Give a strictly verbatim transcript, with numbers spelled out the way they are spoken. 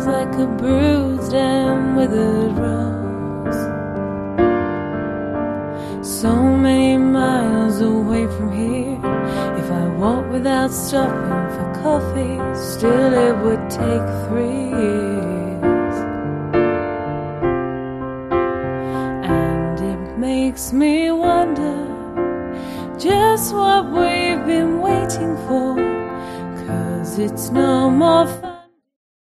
feels like a bruised and withered rose. So many miles away from here, if I walk without stopping for coffee, still it would take three years. And it makes me wonder just what we've been waiting for, 'cause it's no more fun